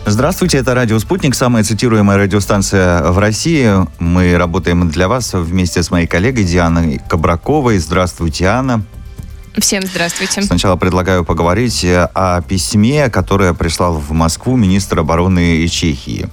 Здравствуйте, это радио «Спутник», самая цитируемая радиостанция в России. Мы работаем для вас вместе с моей коллегой Дианой Кабраковой. Здравствуйте, Анна. Всем здравствуйте. Сначала предлагаю поговорить о письме, которое прислал в Москву министр обороны Чехии.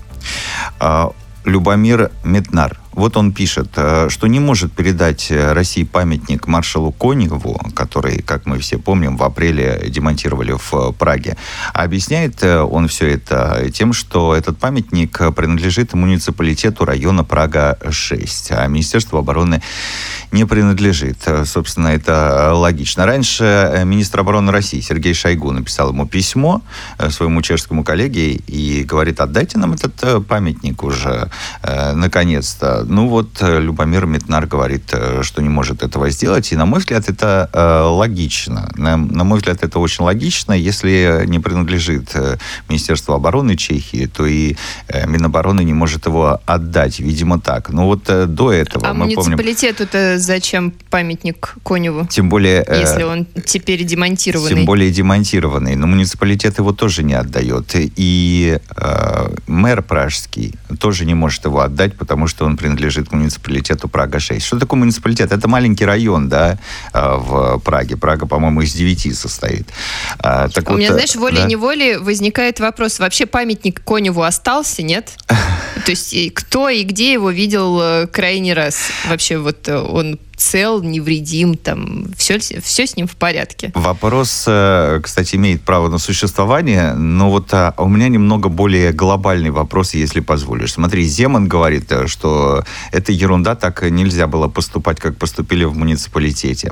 Любомир Метнар. Вот он пишет, что не может передать России памятник маршалу Коневу, который, как мы все помним, в апреле демонтировали в Праге. А объясняет он все это тем, что этот памятник принадлежит муниципалитету района Прага-6, а Министерству обороны не принадлежит. Собственно, это логично. Раньше министр обороны России Сергей Шойгу написал ему письмо своему чешскому коллеге и говорит: отдайте нам этот памятник уже, наконец-то. Ну вот Любомир Метнар говорит, что не может этого сделать, и, на мой взгляд, это логично. На мой взгляд, это очень логично. Если не принадлежит Министерству обороны Чехии, то и Минобороны не может его отдать. Видимо, так. Но вот до этого мы помним... А муниципалитету-то зачем памятник Коневу? Тем более... Если он теперь демонтированный. Тем более демонтированный. Но муниципалитет его тоже не отдает. И мэр пражский тоже не может его отдать, потому что он принадлежит муниципалитету Прага-6. Что такое муниципалитет? Это маленький район, да, в Праге. Прага, по-моему, из 9 состоит. Так У меня, знаешь, волей-неволей возникает вопрос. Вообще памятник Коневу остался, нет? То есть кто и где его видел крайний раз? Вообще вот он цел, невредим, там, все с ним в порядке. Вопрос, кстати, имеет право на существование, но вот у меня немного более глобальный вопрос, если позволишь. Смотри, Земан говорит, что это ерунда, так нельзя было поступать, как поступили в муниципалитете.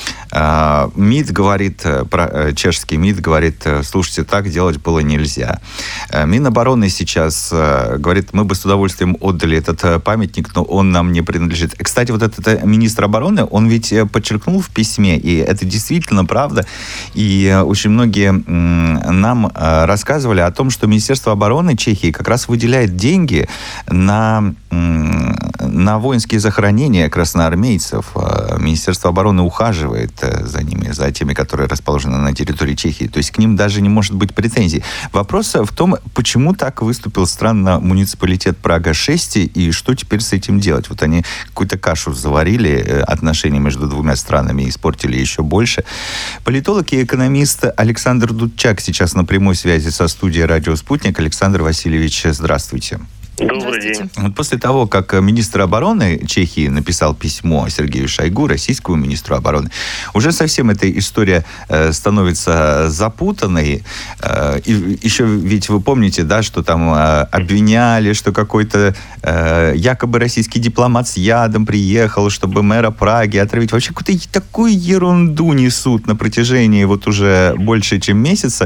МИД говорит, чешский МИД говорит, слушайте, так делать было нельзя. Минобороны сейчас говорит, мы бы с удовольствием отдали этот памятник, но он нам не принадлежит. Кстати, вот этот министр обороны, он ведь подчеркнул в письме, и это действительно правда, и очень многие нам рассказывали о том, что Министерство обороны Чехии как раз выделяет деньги на воинские захоронения красноармейцев. Министерство обороны ухаживает за ними, за теми, которые расположены на территории Чехии. То есть к ним даже не может быть претензий. Вопрос в том, почему так выступил странно муниципалитет Прага-6, и что теперь с этим делать? Вот они какую-то кашу заварили, отношения между двумя странами испортили еще больше. Политолог и экономист Александр Дудчак сейчас на прямой связи со студией «Радио Спутник». Александр Васильевич, здравствуйте. Добрый день. Вот после того, как министр обороны Чехии написал письмо Сергею Шойгу, российскому министру обороны, уже совсем эта история становится запутанной. И еще ведь вы помните, да, что там обвиняли, что какой-то якобы российский дипломат с ядом приехал, чтобы мэра Праги отравить. Вообще какую-то такую ерунду несут на протяжении вот уже больше, чем месяца.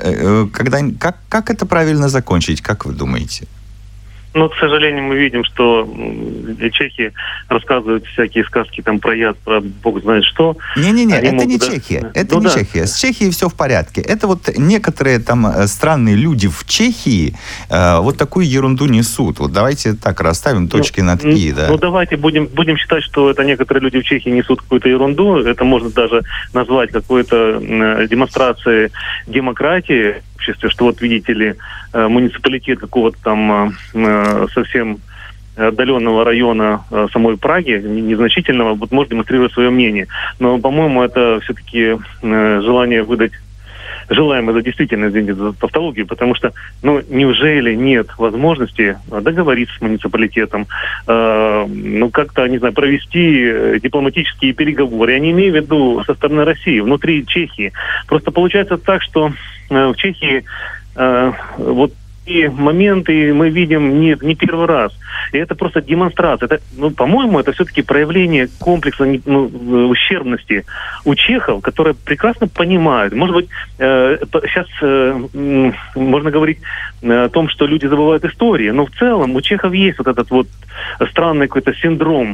Как это правильно закончить, как вы думаете? Ну, к сожалению, мы видим, что чехи рассказывают всякие сказки там про яд, про бог знает что. Не-не-не, это не Чехия. Это не Чехия. С Чехией все в порядке. Это вот некоторые там странные люди в Чехии вот такую ерунду несут. Вот давайте так расставим точки над «и», да. Ну, давайте будем считать, что это некоторые люди в Чехии несут какую-то ерунду. Это можно даже назвать какой-то демонстрацией демократии в обществе, что вот, видите ли, муниципалитет какого-то там совсем отдаленного района самой Праги, незначительного, вот может демонстрировать свое мнение. Но, по-моему, это все-таки желание выдать желаемое за действительность, извините за тавтологию, потому что, ну, неужели нет возможности договориться с муниципалитетом, как-то, не знаю, провести дипломатические переговоры. Я не имею в виду со стороны России, внутри Чехии. Просто получается так, что в Чехии вот и моменты мы видим не первый раз. И это просто демонстрация. Это, по-моему, это все-таки проявление комплекса ущербности у чехов, которые прекрасно понимают. Может быть, сейчас можно говорить о том, что люди забывают истории, но в целом у чехов есть вот этот вот странный какой-то синдром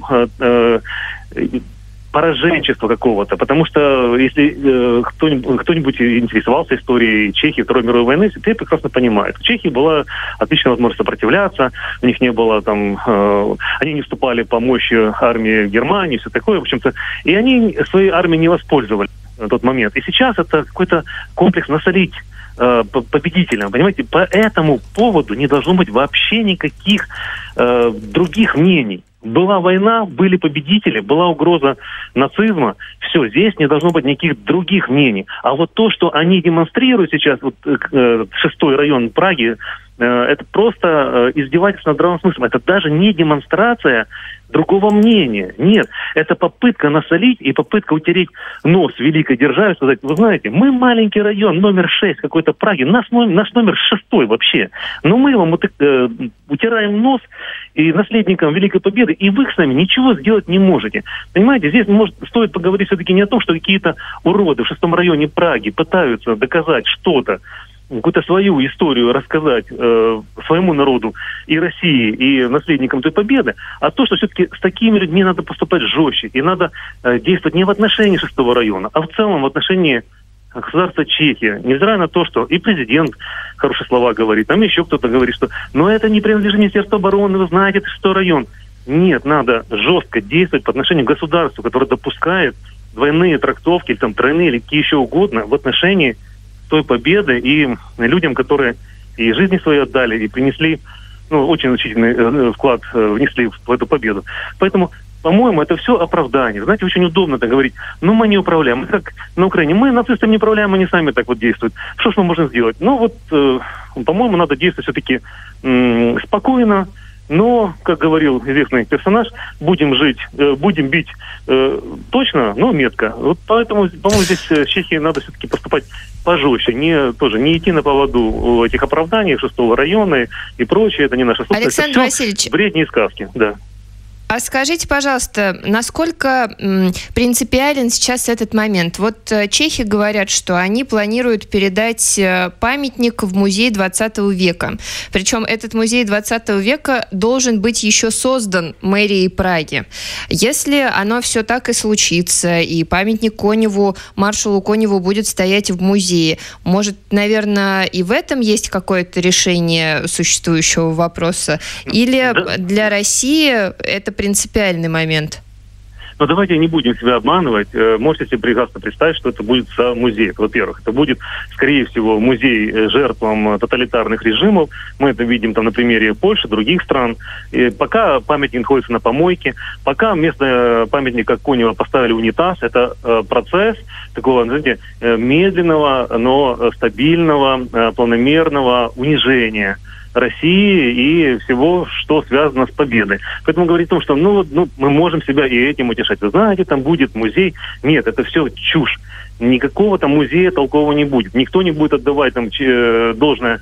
пораженчества какого-то, потому что если кто-нибудь интересовался историей Чехии Второй мировой войны, те прекрасно понимают. В Чехии была отличная возможность сопротивляться, у них не было там, они не вступали по мощи армии Германии, все такое, в общем-то, и они своей армией не воспользовались на тот момент. И сейчас это какой-то комплекс насолить победителем, понимаете? По этому поводу не должно быть вообще никаких других мнений. Была война, были победители, была угроза нацизма. Все, здесь не должно быть никаких других мнений. А вот то, что они демонстрируют сейчас, вот 6-й район Праги, это просто издевательство над здравым смыслом. Это даже не демонстрация другого мнения. Нет, это попытка насолить и попытка утереть нос великой державе, сказать, вы знаете, мы маленький район, номер 6 какой-то Праги, наш номер 6 вообще. Но мы вам утираем нос и наследникам Великой Победы, и вы с нами ничего сделать не можете. Понимаете, здесь стоит поговорить все-таки не о том, что какие-то уроды в 6-м районе Праги пытаются доказать что-то, какую-то свою историю рассказать своему народу и России, и наследникам той победы, а то, что все-таки с такими людьми надо поступать жестче, и надо действовать не в отношении 6-го района, а в целом в отношении государства Чехия. Невзирая на то, что и президент хорошие слова говорит, там еще кто-то говорит, что «но это не принадлежит Министерству обороны, вы знаете, это 6-й район». Нет, надо жестко действовать по отношению к государству, которое допускает двойные трактовки, или там тройные, или какие еще угодно в отношении той победы и людям, которые и жизни свои отдали, и принесли, очень значительный вклад внесли в эту победу. Поэтому, по-моему, это все оправдание. Знаете, очень удобно это говорить. Мы не управляем. Мы как на Украине. Мы нацистами не управляем, они сами так вот действуют. Что ж мы можем сделать? По-моему, надо действовать все-таки спокойно, но, как говорил известный персонаж, будем бить точно, но метко. Вот поэтому, по-моему, здесь в Чехии надо все-таки поступать пожестче, не идти на поводу этих оправданий 6-го района и прочее. Это не наша собственность. Александр Васильевич, бредни и сказки, да. А скажите, пожалуйста, насколько принципиален сейчас этот момент? Вот чехи говорят, что они планируют передать памятник в музей 20 века. Причем этот музей 20 века должен быть еще создан мэрией Праги. Если оно все так и случится, и памятник Коневу, маршалу Коневу будет стоять в музее, может, наверное, и в этом есть какое-то решение существующего вопроса? Или для России это принципиальный момент? Но давайте не будем себя обманывать. Можете себе прекрасно представить, что это будет за музей. Во-первых, это будет, скорее всего, музей жертвам тоталитарных режимов. Мы это видим там на примере Польши, других стран. И пока памятник находится на помойке, пока вместо памятника Конева поставили унитаз, это процесс такого, знаете, медленного, но стабильного, планомерного унижения России и всего, что связано с победой. Поэтому говорить о том, что мы можем себя и этим утешать. Вы знаете, там будет музей. Нет, это все чушь. Никакого там музея толкового не будет. Никто не будет отдавать там должное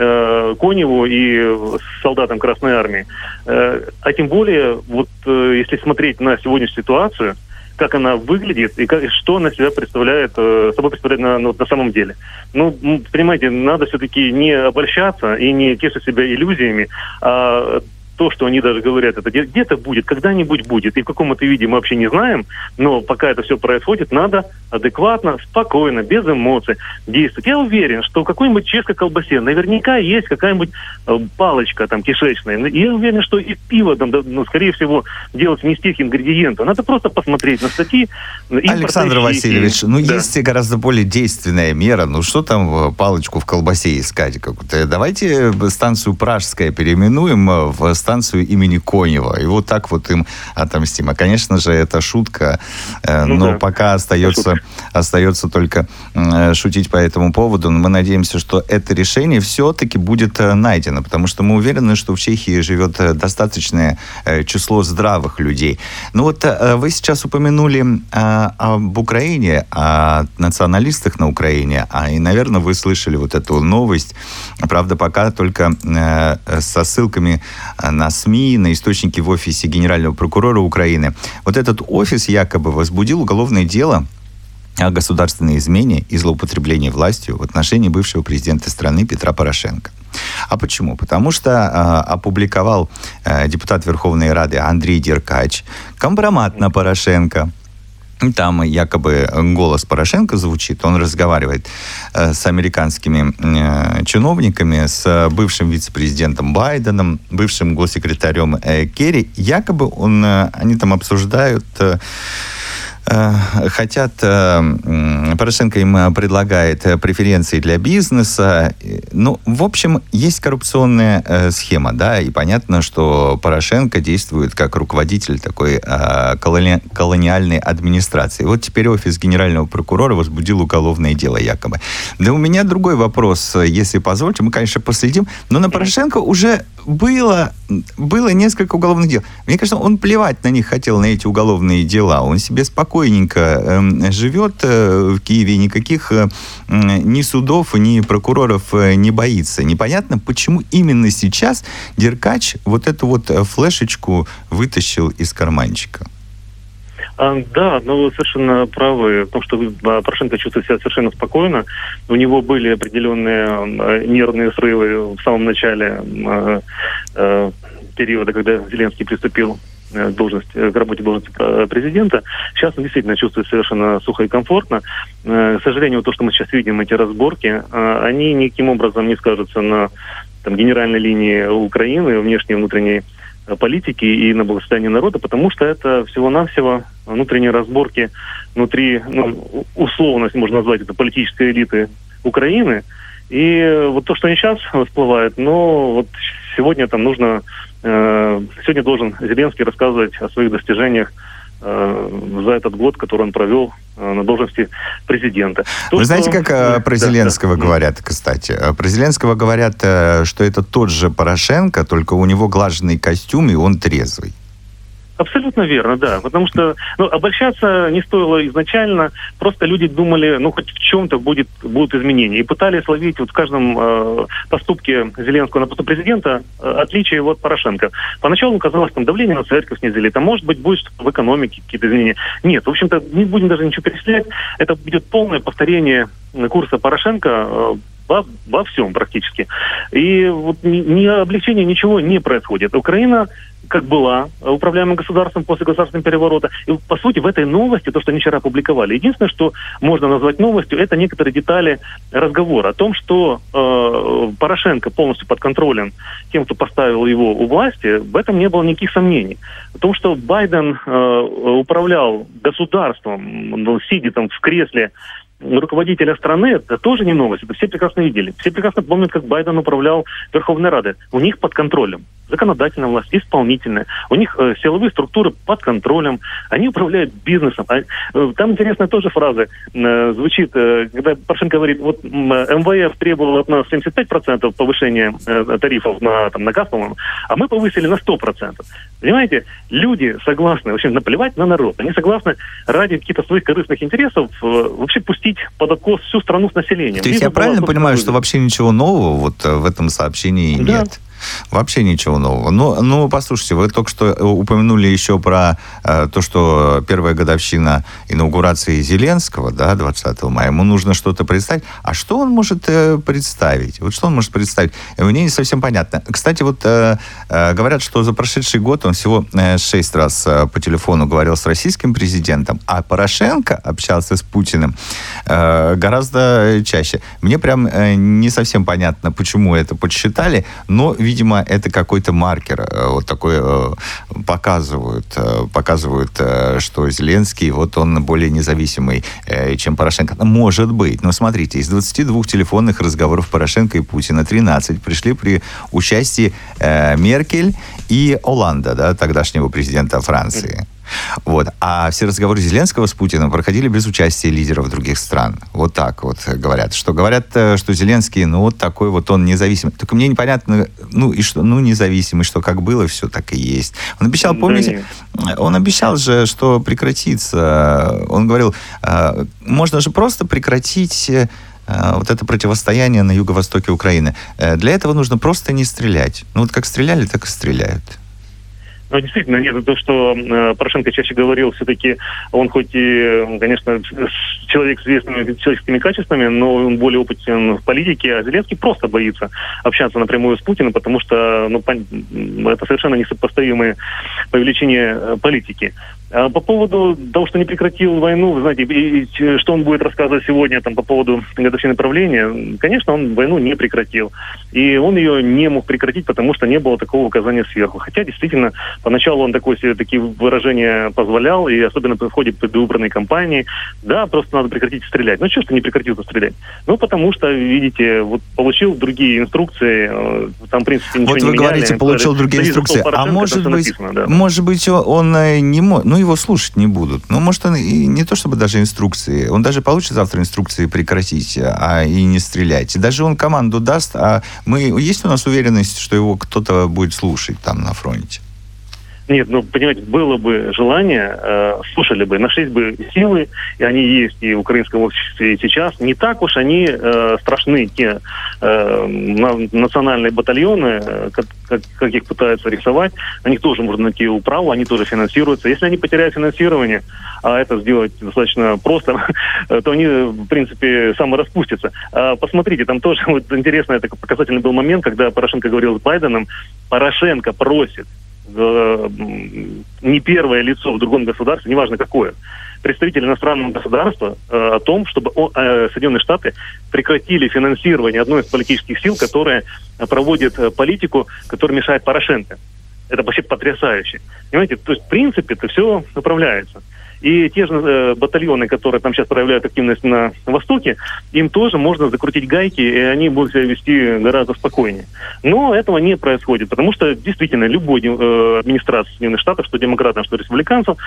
Коневу и солдатам Красной Армии. А тем более, если смотреть на сегодняшнюю ситуацию, как она выглядит и что она себя собой представляет на самом деле. Понимаете, надо все-таки не обольщаться и не тешить себя иллюзиями, а то, что они даже говорят, это где-то будет, когда-нибудь будет, и в каком это виде мы вообще не знаем, но пока это все происходит, надо адекватно, спокойно, без эмоций действовать. Я уверен, что в какой-нибудь чешской колбасе наверняка есть какая-нибудь палочка там кишечная. Я уверен, что и пиво там, скорее всего, делать не из тех ингредиентов. Надо просто посмотреть на статьи. Александр Васильевич, есть гораздо более действенная мера. Что там палочку в колбасе искать? Давайте станцию Пражская переименуем в станцию имени Конева. И вот так вот им отомстим. А, конечно же, это шутка. Но пока остается только шутить по этому поводу. Но мы надеемся, что это решение все-таки будет найдено. Потому что мы уверены, что в Чехии живет достаточное число здравых людей. Вы сейчас упомянули об Украине, о националистах на Украине. И, наверное, вы слышали вот эту новость. Правда, пока только со ссылками на СМИ, на источники в офисе генерального прокурора Украины. Вот этот офис якобы возбудил уголовное дело о государственной измене и злоупотреблении властью в отношении бывшего президента страны Петра Порошенко. А почему? Потому что опубликовал депутат Верховной Рады Андрей Деркач компромат на Порошенко. Там якобы голос Порошенко звучит, он разговаривает с американскими чиновниками, с бывшим вице-президентом Байденом, бывшим госсекретарем Керри. Якобы они там обсуждают хотят, Порошенко им предлагает преференции для бизнеса. Ну, в общем, есть коррупционная схема, да, и понятно, что Порошенко действует как руководитель такой колониальной администрации. Вот теперь офис генерального прокурора возбудил уголовное дело якобы. Да у меня другой вопрос, если позволите, мы, конечно, последим, но на Порошенко уже было несколько уголовных дел. Мне кажется, он плевать на них хотел, на эти уголовные дела. Он себе спокойненько живет в Киеве, никаких ни судов, ни прокуроров не боится. Непонятно, почему именно сейчас Деркач вот эту вот флешечку вытащил из карманчика. Да, но вы совершенно правы в том, что Порошенко чувствует себя совершенно спокойно. У него были определенные нервные срывы в самом начале периода, когда Зеленский приступил к работе должности президента. Сейчас он действительно чувствует совершенно сухо и комфортно. К сожалению, то, что мы сейчас видим, эти разборки, они никаким образом не скажутся на генеральной линии Украины, внешней и внутренней политики и на благосостояние народа, потому что это всего-навсего внутренние разборки внутри, условно, если можно назвать это, политической элиты Украины. И вот то, что они сейчас всплывает, но вот сегодня сегодня должен Зеленский рассказывать о своих достижениях за этот год, который он провел на должности президента. Вы знаете, как про Зеленского говорят, кстати? Про Зеленского говорят, что это тот же Порошенко, только у него глаженный костюм, и он трезвый. Абсолютно верно, да. Потому что обольщаться не стоило изначально. Просто люди думали, хоть в чем-то будут изменения. И пытались ловить в каждом поступке Зеленского на посту президента отличие от Порошенко. Поначалу казалось, давление на церковь снизили. Может быть, будет что-то в экономике, какие-то изменения. Нет, в общем-то, не будем даже ничего перечислять. Это будет полное повторение курса Порошенко во всем практически. И вот ни облегчения, ничего не происходит. Украина как была управляемым государством после государственного переворота. И, по сути, в этой новости, то, что они вчера опубликовали, единственное, что можно назвать новостью, это некоторые детали разговора о том, что Порошенко полностью подконтролен тем, кто поставил его у власти, в этом не было никаких сомнений. О том, что Байден управлял государством, сидя в кресле руководителя страны, это тоже не новость. Это все прекрасно видели. Все прекрасно помнят, как Байден управлял Верховной Радой. У них под контролем законодательная власть, исполнительная. У них силовые структуры под контролем. Они управляют бизнесом. Там интересная тоже фраза звучит, когда Порошенко говорит, вот МВФ требовал от нас 75% повышения тарифов на газ, по-моему, а мы повысили на 100%. Понимаете, люди согласны вообще наплевать на народ. Они согласны ради каких-то своих корыстных интересов вообще пустить под откос всю страну с населением. То есть я правильно понимаю, что вообще ничего нового вот в этом сообщении нет? Вообще ничего нового. Ну, послушайте, вы только что упомянули еще про то, что первая годовщина инаугурации Зеленского, 20 мая, ему нужно что-то представить. А что он может представить? Вот что он может представить? Мне не совсем понятно. Кстати, вот говорят, что за прошедший год он всего 6 раз по телефону говорил с российским президентом, а Порошенко общался с Путиным гораздо чаще. Мне прям не совсем понятно, почему это подсчитали, но, видимо, это какой-то маркер, вот такой показывают, что Зеленский, вот он более независимый, чем Порошенко. Может быть, но смотрите, из 22 телефонных разговоров Порошенко и Путина 13 пришли при участии Меркель и Олланда, тогдашнего президента Франции. Вот. А все разговоры Зеленского с Путиным проходили без участия лидеров других стран. Вот так вот говорят. Что Зеленский, вот такой вот он независимый. Только мне непонятно, независимый, что как было, все так и есть. Он обещал, помните, он обещал же, что прекратится. Он говорил, можно же просто прекратить вот это противостояние на юго-востоке Украины. Для этого нужно просто не стрелять. Вот как стреляли, так и стреляют. Действительно, нет, то, что Порошенко чаще говорил, все-таки он хоть и, конечно, человек с известными человеческими качествами, но он более опытен в политике, а Зеленский просто боится общаться напрямую с Путиным, потому что это совершенно несопоставимые по величине политики. По поводу того, что не прекратил войну, вы знаете, и что он будет рассказывать сегодня там, по поводу годовщины правления, конечно, он войну не прекратил. И он ее не мог прекратить, потому что не было такого указания сверху. Хотя, действительно, поначалу он такие выражения позволял, и особенно в ходе предвыборной кампании. Да, просто надо прекратить стрелять. Ну, что ж ты не прекратил стрелять? Ну, потому что, видите, вот получил другие инструкции, там, в принципе, ничего вот не меняли. Вот вы говорите, получил другие инструкции. А может быть, он не может... Ну, его слушать не будут. Ну, может, он и не то чтобы даже инструкции. Он даже получит завтра инструкции прекратить, и не стрелять. И даже он команду даст, есть у нас уверенность, что его кто-то будет слушать там на фронте? Нет, понимаете, было бы желание, слушали бы, нашлись бы силы, и они есть и в украинском обществе и сейчас. Не так уж они страшны, те национальные батальоны, как их пытаются рисовать. На них тоже можно найти управу, они тоже финансируются. Если они потеряют финансирование, а это сделать достаточно просто, то они, в принципе, самораспустятся. Посмотрите, там тоже вот интересный, это показательный был момент, когда Порошенко говорил с Байденом, Порошенко просит не первое лицо в другом государстве, неважно какое, представитель иностранного государства о том, чтобы Соединенные Штаты прекратили финансирование одной из политических сил, которая проводит политику, которая мешает Порошенко. Это вообще потрясающе. Понимаете, то есть в принципе это все управляется. И те же батальоны, которые там сейчас проявляют активность на Востоке, им тоже можно закрутить гайки, и они будут себя вести гораздо спокойнее. Но этого не происходит, потому что действительно любой администрации Соединенных Штатов, что демократам, что республиканцам,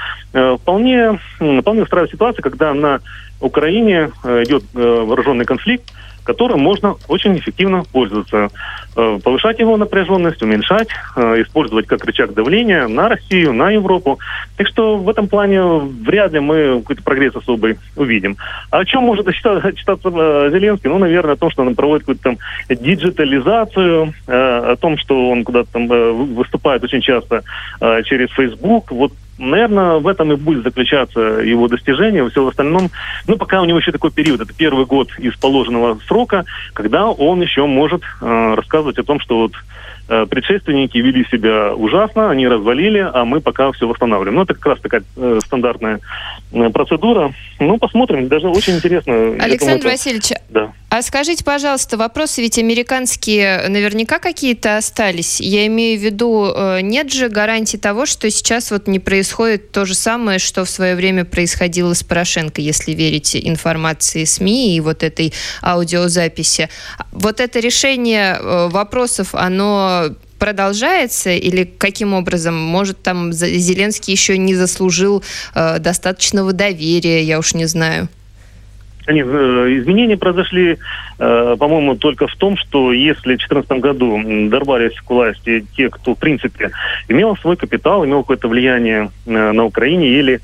вполне устраивает ситуация, когда на Украине идет вооруженный конфликт, которым можно очень эффективно пользоваться. Повышать его напряженность, уменьшать, использовать как рычаг давления на Россию, на Европу. Так что в этом плане вряд ли мы какой-то прогресс особый увидим. А о чем может отчитаться Зеленский? Ну, наверное, о том, что он проводит какую-то там диджитализацию, о том, что он куда-то там выступает очень часто через Facebook. Вот, наверное, в этом и будет заключаться его достижение. Во всем остальном, пока у него еще такой период, это первый год из положенного срока, когда он еще может рассказывать о том, что вот предшественники вели себя ужасно, они развалили, а мы пока все восстанавливаем. Это как раз такая стандартная процедура. Посмотрим. Даже очень интересно. Александр Васильевич, да. А скажите, пожалуйста, вопросы ведь американские наверняка какие-то остались. Я имею в виду, нет же гарантии того, что сейчас вот не происходит то же самое, что в свое время происходило с Порошенко, если верить информации СМИ и вот этой аудиозаписи. Вот это решение вопросов, оно продолжается или каким образом? Может, там Зеленский еще не заслужил достаточного доверия, я уж не знаю. Нет, изменения произошли, по-моему, только в том, что если в 2014 году дорвались к власти те, кто, в принципе, имел свой капитал, имел какое-то влияние на Украине или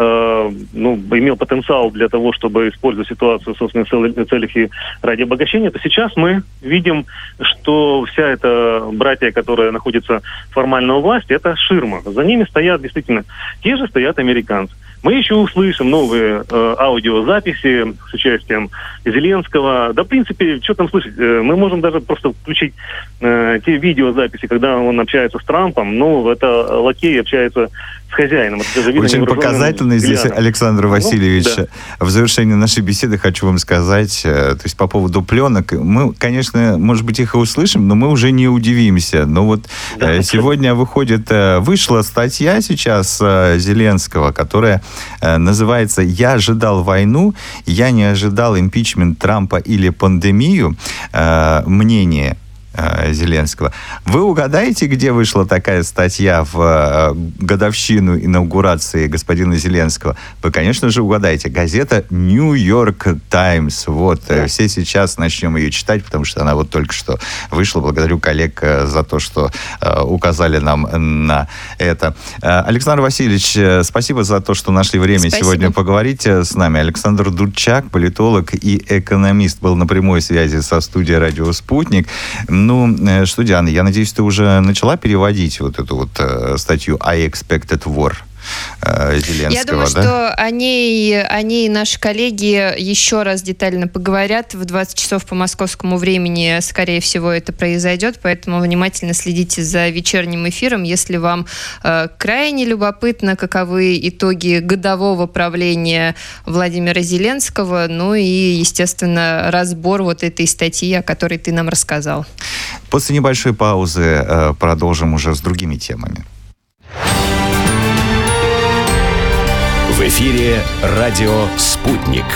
имел потенциал для того, чтобы использовать ситуацию в собственных целях и ради обогащения, то сейчас мы видим, что вся эта братья, которая находится формально у власти, это ширма. За ними стоят действительно те же стоят американцы. Мы еще услышим новые аудиозаписи с участием Зеленского. Да, в принципе, что там слышать? Мы можем даже просто включить те видеозаписи, когда он общается с Трампом. Это лакей общается с хозяином. Очень показательно здесь, Александр Васильевич. Да. В завершении нашей беседы хочу вам сказать, то есть по поводу пленок. Мы, конечно, может быть, их и услышим, но мы уже не удивимся. Но сегодня вышла статья сейчас Зеленского, которая называется «Я ожидал войну, я не ожидал импичмент Трампа или пандемию». Мнение Зеленского. Вы угадаете, где вышла такая статья в годовщину инаугурации господина Зеленского? Вы, конечно же, угадаете. Газета «Нью-Йорк Таймс». Все сейчас начнем ее читать, потому что она только что вышла. Благодарю коллег за то, что указали нам на это. Александр Васильевич, спасибо за то, что нашли время сегодня поговорить с нами. Александр Дудчак, политолог и экономист, был на прямой связи со студией «Радио Спутник». Что, Диана, я надеюсь, ты уже начала переводить эту статью «I expected war»? Зеленского. Я думаю, что о ней наши коллеги еще раз детально поговорят. В 20 часов по московскому времени, скорее всего, это произойдет, поэтому внимательно следите за вечерним эфиром. Если вам крайне любопытно, каковы итоги годового правления Владимира Зеленского, ну и, естественно, разбор вот этой статьи, о которой ты нам рассказал. После небольшой паузы продолжим уже с другими темами. В эфире радио «Спутник».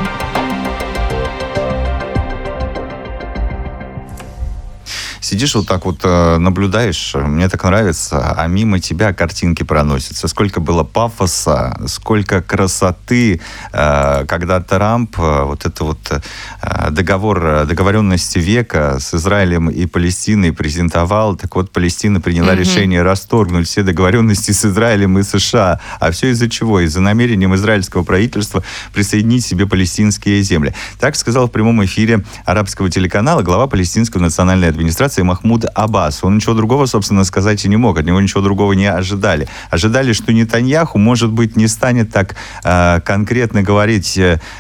Сидишь вот так вот, наблюдаешь, мне так нравится, а мимо тебя картинки проносятся. Сколько было пафоса, сколько красоты, когда Трамп вот это вот договоренности века с Израилем и Палестиной презентовал. Так вот, Палестина приняла решение расторгнуть все договоренности с Израилем и США. А все из-за чего? Из-за намерения израильского правительства присоединить себе палестинские земли. Так сказал в прямом эфире арабского телеканала глава палестинской национальной администрации Махмуд Аббас. Он ничего другого, собственно, сказать и не мог. От него ничего другого не ожидали. Ожидали, что Нетаньяху, может быть, не станет так конкретно говорить.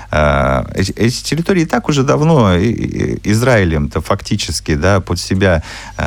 Эти территории и так уже давно Израилем-то фактически, да, под себя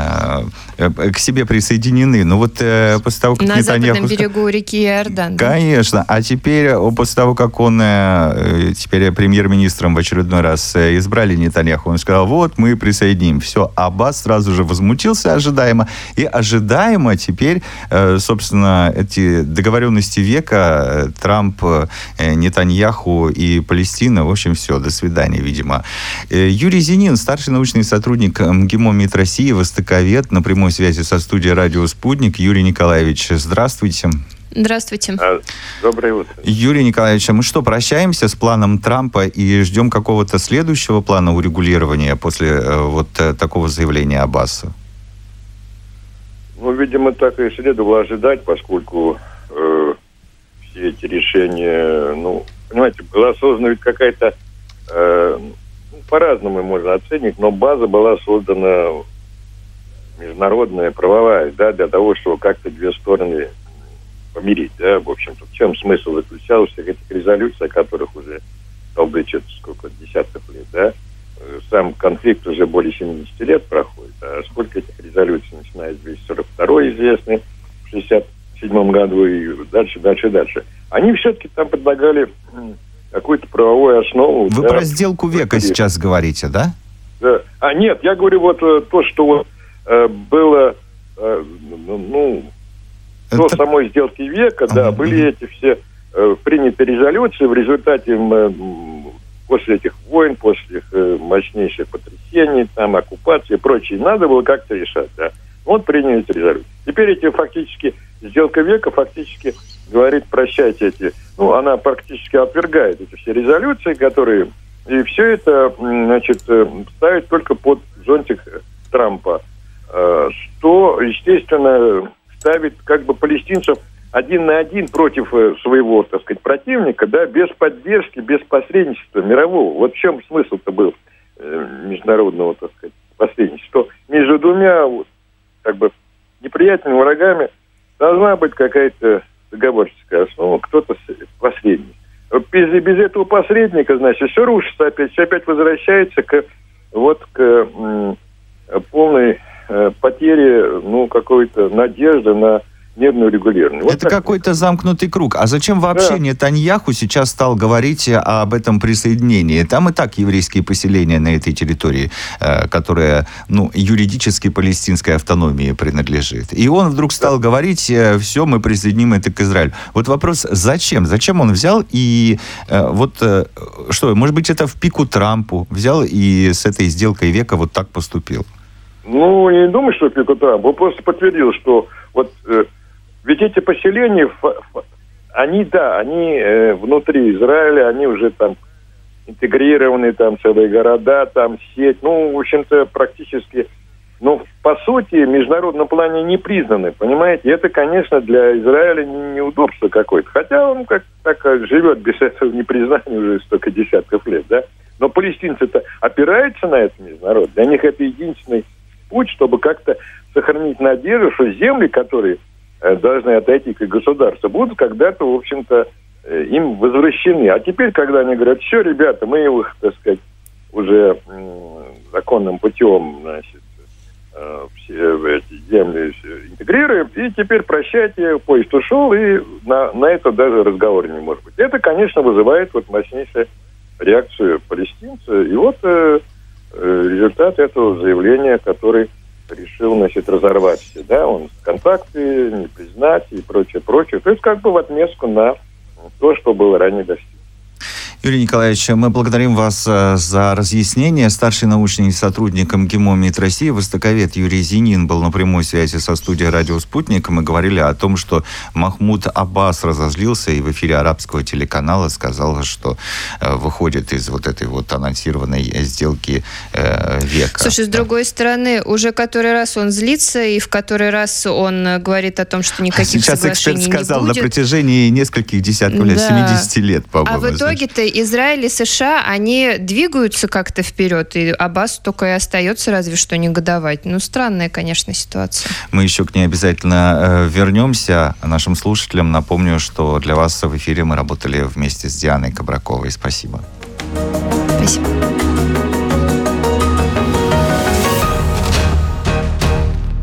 к себе присоединены. Но вот после того, как на Нетаньяху... западном берегу реки Иордан. Конечно. А теперь, после того, как он теперь премьер-министром в очередной раз избрали Нетаньяху, он сказал, вот, мы присоединим. Все, Аббас сразу же возмутился ожидаемо. И ожидаемо теперь, собственно, эти договоренности века, Трамп, Нетаньяху и Палестина, в общем, все, до свидания, видимо. Юрий Зенин, старший научный сотрудник МГИМО МИД России, востоковед, на прямой связи со студией «Радио Спутник». Юрий Николаевич, здравствуйте. Здравствуйте. Доброе утро. Юрий Николаевич, а мы что, прощаемся с планом Трампа и ждем какого-то следующего плана урегулирования после вот такого заявления Аббаса? Ну, видимо, так и следовало ожидать, поскольку все эти решения, ну, понимаете, была создана ведь какая-то, по-разному можно оценить, но база была создана международная, правовая, да, для того, чтобы как-то две стороны помирить, да, в общем-то. В чем смысл заключался всех этих резолюций, о которых уже толдычат сколько, десятков лет, да? Сам конфликт уже более 70 лет проходит, а сколько этих резолюций, начиная с 242 известный в 67 году и дальше. Они все-таки там предлагали какую-то правовую основу. Вы про сделку века сейчас говорите, да? Да. А нет, я говорю вот то, что вот было, до самой сделки века, да, были эти все приняты резолюции в результате после этих войн, после мощнейших потрясений, там, оккупации и прочее. Надо было как-то решать, да. Вот приняли эти резолюции. Теперь эти фактически, сделка века фактически говорит, прощайте эти, ну, она практически отвергает эти все резолюции, которые, и все это, значит, ставит только под зонтик Трампа, что, естественно, ставит как бы палестинцев один на один против своего, так сказать, противника, да, без поддержки, без посредничества мирового. Вот в чем смысл-то был международного, так сказать, посредничества. Между двумя, вот, как бы, неприятными врагами должна быть какая-то договорческая основа, кто-то посредник. Без этого посредника, значит, все рушится опять, все опять возвращается к полной потере, ну, какой-то надежды на мирное регулирование. Вот это какой-то замкнутый круг. А зачем вообще Нетаньяху сейчас стал говорить об этом присоединении? Там и так еврейские поселения на этой территории, которая, ну, юридически палестинской автономии принадлежит. И он вдруг стал говорить, все, мы присоединим это к Израилю. Вот вопрос, зачем? Зачем он взял и что, может быть, это в пику Трампу взял и с этой сделкой века вот так поступил? Ну, я не думаю, что в пику Трампу. Он просто подтвердил, что вот ведь эти поселения, они внутри Израиля, они уже там интегрированы, там целые города, там сеть, ну, в общем-то, практически, ну, по сути, в международном плане не признаны, понимаете? Это, конечно, для Израиля неудобство какое-то, хотя он как так живет без этого непризнания уже столько десятков лет, да? Но палестинцы-то опираются на это международ, для них это единственный путь, чтобы как-то сохранить надежду, что земли, которые должны отойти к государству, будут когда-то, в общем-то, им возвращены. А теперь, когда они говорят, все, ребята, мы их, так сказать, уже законным путем, значит, все эти земли интегрируем, и теперь прощайте, поезд ушел, и на это даже разговор не может быть. Это, конечно, вызывает вот мощнейшую реакцию палестинцев. И вот результат этого заявления, который решил, значит, разорвать все, да, он контакты, не признать и прочее, прочее. То есть как бы в отместку на то, что было ранее достигнуто. Юрий Николаевич, мы благодарим вас за разъяснение. Старший научный сотрудник МГИМО МИД России, востоковед Юрий Зинин был на прямой связи со студией «Радио Спутник». Мы говорили о том, что Махмуд Аббас разозлился и в эфире арабского телеканала сказал, что выходит из вот этой вот анонсированной сделки века. Слушай, с другой стороны, уже который раз он злится, и в который раз он говорит о том, что никаких соглашений не будет. Сейчас эксперт сказал, на протяжении нескольких десятков лет, 70 лет, по-моему. А в итоге-то Израиль и США, они двигаются как-то вперед, и Аббасу только и остается разве что негодовать. Ну, странная, конечно, ситуация. Мы еще к ней обязательно вернемся. Нашим слушателям напомню, что для вас в эфире мы работали вместе с Дианой Кабраковой. Спасибо. Спасибо.